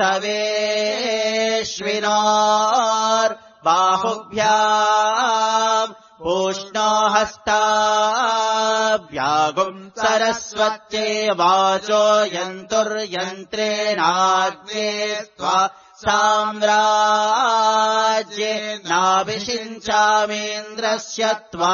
प्रसवेश्विनोर्बाहुभ्याम् पूष्णो हस्ताभ्यागुम् सरस्वत्यै वाचो यन्तुर्यन्त्रेणाग्ने त्वा साम्राज्ये नाभिषिञ्चामीन्द्रस्य त्वा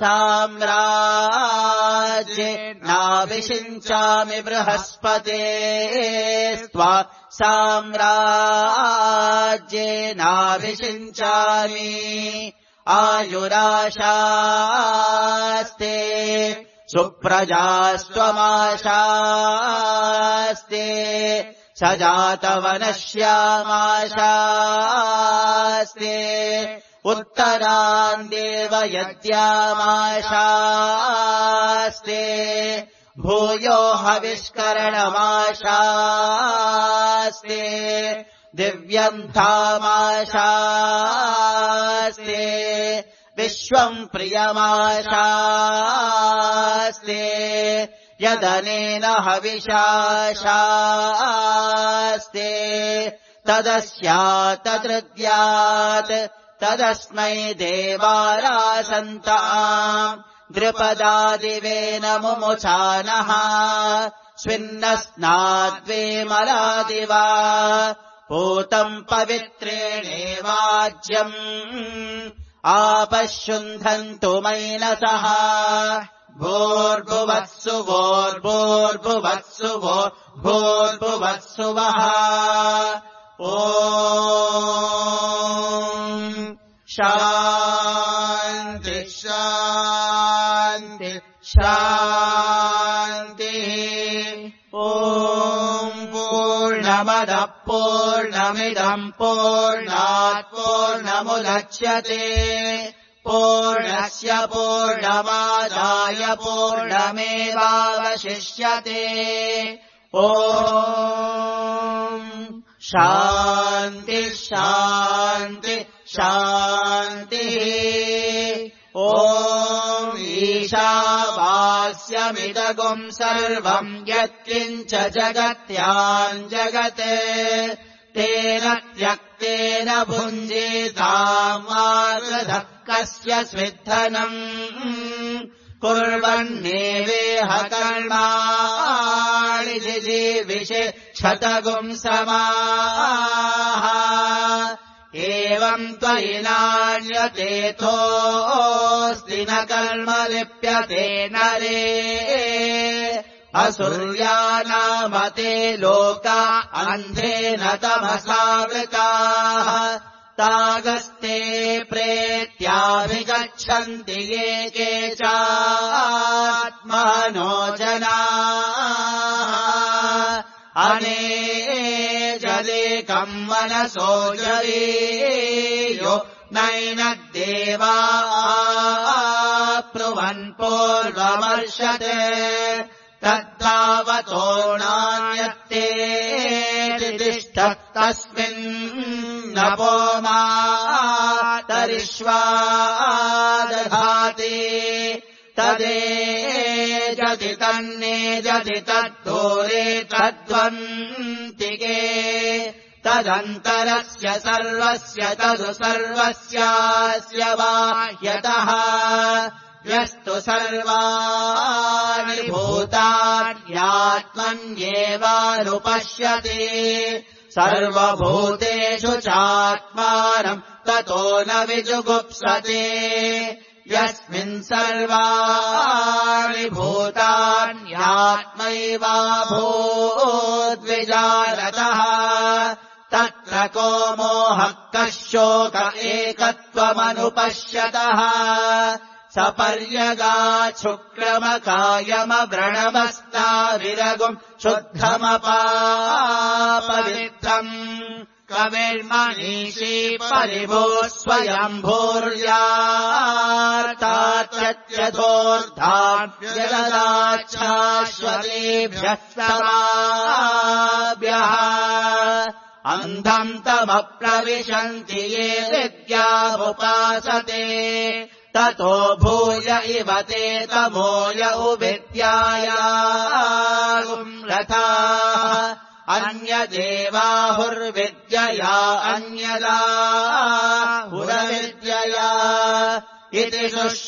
साम्राज्ये नाभिषिञ्चामि बृहस्पते त्वा साम्राज्ये नाभिषिञ्चामि आयुराशास्ते सुप्रजास्त्वमाशास्ते सजातवनश्यामाशास्ते उत्तरान् देवयज्ञामाशास्ते भूयो हविष्करणमाशास्ते दिव्यम् धामाशास्ते विश्वम् प्रियमाशास्ते यदनेन हविषाशास्ते तदस्यात् तदृद्यात् तदस्मै देवारासन्ताम् द्रुपदादिवेन मुमुचानः स्विन्नस्नाद्वेमलादिवा पूतम् पवित्रेणेवाज्यम् आपश्युन्धन्तु मैनसः भोर्भुवत्सु भोर्भोर्भुवत्सु भो भोर्भुवत्सु वः ॐ शान्ति शान्ति शान्तिः ॐ पूर्णमदः पूर्णमिदम् पूर्णात् पूर्णमुदच्यते पूर्णस्य पूर्णमादाय पूर्णमेवावशिष्यते ॐ शान्ति शान्ति शान्तिः ॐ ईशावास्यमिदगुम् सर्वम् यत्किञ्च जगत्याम् जगत् तेन त्यक्तेन भुञ्जीताम् मार्गधः कस्य स्विद्धनम् कुर्वन्नेवेह कर्माणि जिजीविषे क्षतगुम् समाः एवम् त्वयि नान्यतेथोऽस्ति न कर्म लिप्यते नरे असुर्यानामते लोका अन्धेन तमसावृताः तागस्ते प्रेत्याभिगच्छन्ति ये केचात्मनो जनाः अनेजलेकम् मनसो जवीयो नैनद्देवाप्नुवन् पूर्वमर्षते तद्धावतो नान्यत्ते तिष्ठत्तस्मिन् नपो मातरिष्वा दधाति तदेजति तन्नेजति तद्दूरे तद्वन्तिके तदन्तरस्य सर्वस्य तदु सर्वस्यास्य बाह्यतः यस्तु सर्वाणि भूतान्यात्मन्येवानुपश्यति सर्वभूतेषु चात्मानम् ततो न विजुगुप्सते यस्मिन् सर्वाणि भूतान्यात्मैवाभूद्विजानतः तत्र को मोहः कः शोक एकत्वमनुपश्यतः सपर्यगाच्छुक्रमकायमव्रणमस्ताविरगुम् शुद्धमपापवित्रम् कविर्मनीषी परिभूः स्वयम्भूर्यार्तात्यथोर्धाभ्यददाच्छाश्वतेभ्यः समाभ्यः अन्धम् तमप्रविशन्ति ये विद्यामुपासते ततो भूय इव ते तमोय उविद्यायाम् रथाः अन्यदेवाहुर्विद्यया अन्यदाहुरविद्यया इति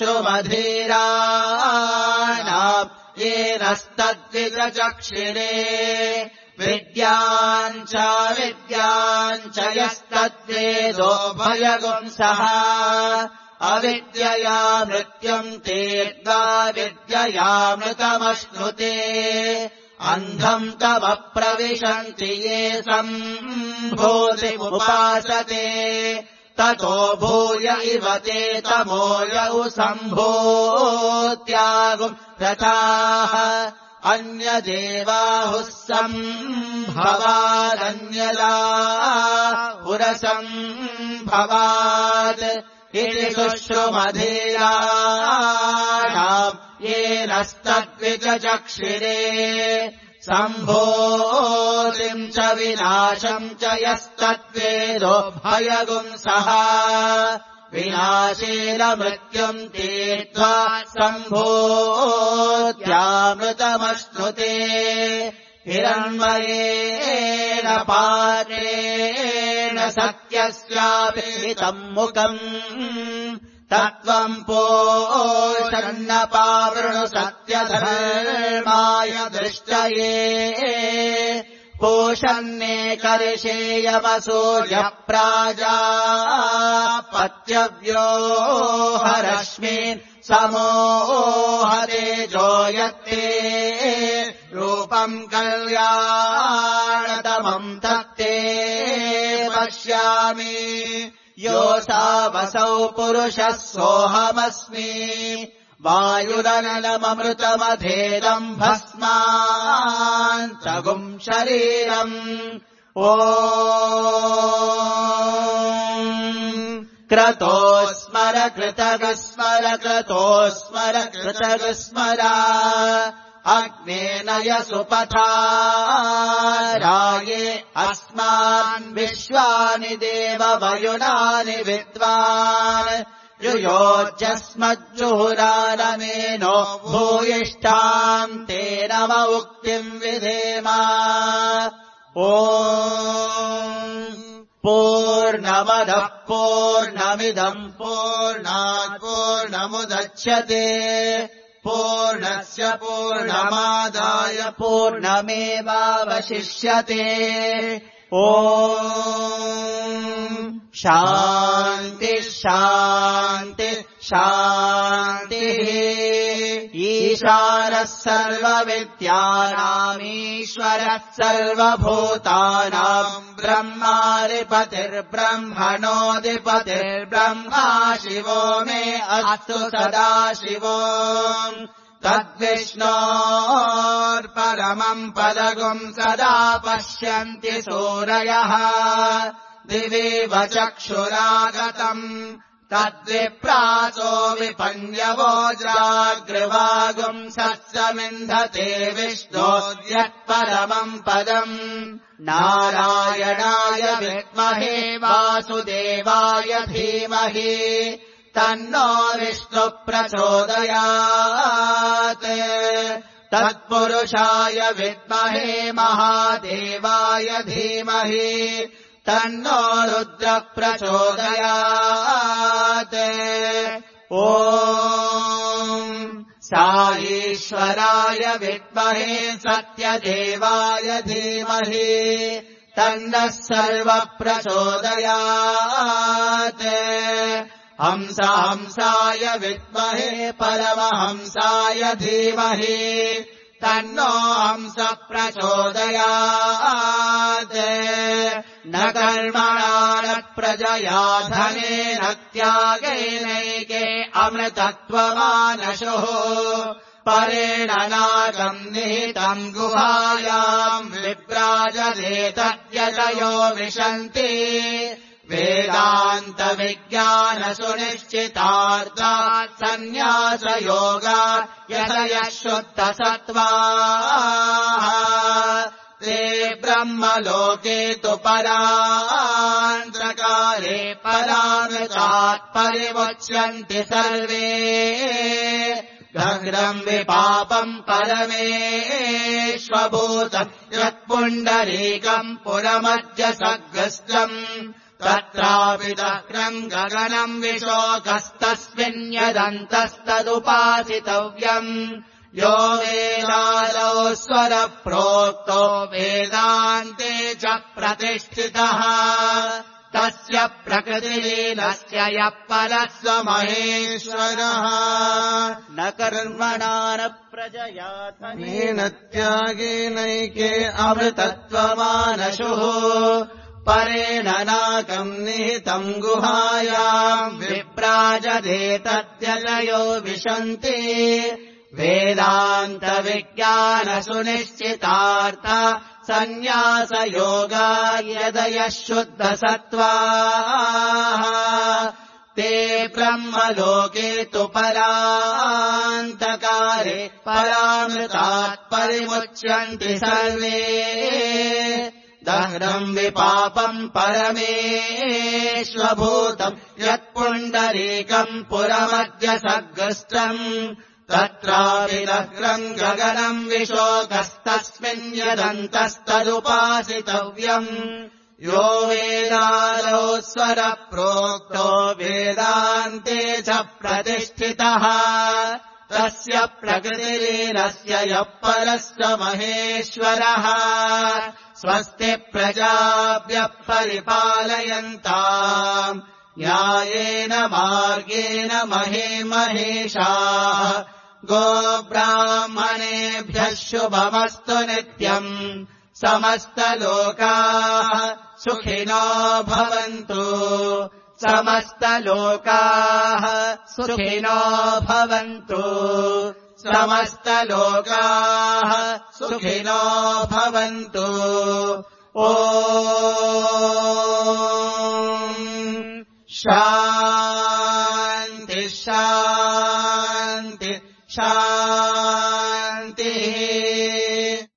शुश्रुमधीराणाम् येनस्तद्विचक्षिरे विद्याम् च विद्याम् च यस्तद्वेदो भयगुंसः अविद्यया मृत्युम् तेऽद्वा विद्ययामृतमश्नुते अन्धम् तमप्रविशन्ति ये सम्भूतिमुपासते ततो भूय इव ते तमोयौ सम्भूत्यागुम् रथाः अन्यदेवाहुः सम्भवादन्यदा पुरसम्भवात् इति शुश्रुमधीराणाम् येनस्तद्विचक्षिरे सम्भोतिम् च विनाशम् च यस्तद्वेदो भयगुंसः विनाशेन मृत्युम् तीर्त्वा सम्भोत्यामृतमश्नुते हिरण्मयेन पात्रेण सत्यस्याभितम् मुखम् तत्त्वम् पोषन्नपावृणु सत्यधर्माय दृष्टये पोषन्ने कर्षेयमसूर्यः प्राजापत्यव्यो हरश्मिन् समोहतेजो यत्ते रूपम् कल्याणतमम् तत्ते पश्यामि योऽसावसौ पुरुषः सोऽहमस्मि वायुरनलममृतमधेदम् भस्मान्तगुम् शरीरम् ओ क्रतो स्मर कृतगस्मर क्रतो स्मर कृतगस्मरा अग्नेन यसुपथा राये अस्मान् विश्वानि देव वयुनानि विद्वान् युयोजस्मज्जुहुरानमेनो भूयिष्ठाम् तेन म उक्तिम् विधेम ॐ पूर्णमदः पूर्णमिदम् पूर्णात् पूर्णमुदच्यते पूर्णस्य पूर्णमादाय पूर्णमेवावशिष्यते ॐ शान्ति शान्ति शान्तिः ईशानः सर्वविद्यानामीश्वरः सर्वभूतानाम् ब्रह्माधिपतिर्ब्रह्मणोऽधिपतिर्ब्रह्मा शिवो मे अस्तु सदा शिवो तद्विष्णोर्परमम् पदगुम् सदा पश्यन्ति सूरयः दिवीव चक्षुरागतम् तद्विप्रासो विपन्यवो जागृवागुम् सत्समिन्धते विष्णोर्यत्परमम् पदम् नारायणाय विद्महे वासुदेवाय धीमहि तन्नो विष्णु प्रचोदयात् तत्पुरुषाय विद्महे महादेवाय धीमहि तन्नो रुद्र प्रचोदयात् ॐ साईश्वराय विद्महे सत्यदेवाय धीमहि तन्नः सर्व प्रचोदयात् हंस हंसाय विद्महे परमहंसाय धीमहि तन्नो हंस प्रचोदयात् न कर्मणा न प्रजया धनेन त्यागेनैके अमृतत्वमानशुः परेण नागम् निहितम् गुहायाम् विभ्राजते तद्यतयो विशन्ति वेदान्त विज्ञान सुनिश्चितार्थात् सन्न्यासयोगा यतयः शुद्ध सत्त्वाः ते ब्रह्मलोके तु परान्तकाले परामृतात् परिमुच्यन्ति सर्वे घग्रम् विपापम् परमेष्वभूतम् यत्पुण्डरीकम् पुरमद्य सग्रस्तम् तत्रापि दक्रम् गगनम् विशोकस्तस्मिन् यदन्तस्तदुपासितव्यम् यो वेदादौ स्वर प्रोक्तो वेदान्ते च प्रतिष्ठितः तस्य प्रकृतिलीनस्य यः परस्व महेश्वरः न कर्मणा न प्रजया धनेन त्यागेनैके अमृतत्वमानशुः परेण नाकम् निहितम् गुहायाम् विप्राजते तद्यलयो विशन्ति वेदान्तविज्ञानसुनिश्चितार्थ सन्न्यासयोगा यदयः शुद्धसत्त्वाः ते ब्रह्मलोके तु परान्तकारे परामृतात् परिमुच्यन्ति सर्वे दह्रम् विपापम् परमेष्वभूतम् यत्पुण्डरीकम् पुरमद्य सग्रस्तम् तत्रापि दह्रम् गगनम् विशोकस्तस्मिन् यदन्तस्तदुपासितव्यम् यो वेदादौ स्वरप्रोक्तो वेदान्ते च प्रतिष्ठितः तस्य प्रकृतिलीनस्य यः परस्य महेश्वरः स्वस्ति प्रजाभ्यः परिपालयन्ताम् न्यायेन मार्गेण महे महेशाः गोब्राह्मणेभ्यः शुभमस्तु नित्यम् समस्तलोकाः सुखिनो भवन्तु समस्तलोकाः सुखिनो भवन्तु समस्तलोकाः सुखिनो भवन्तु ओ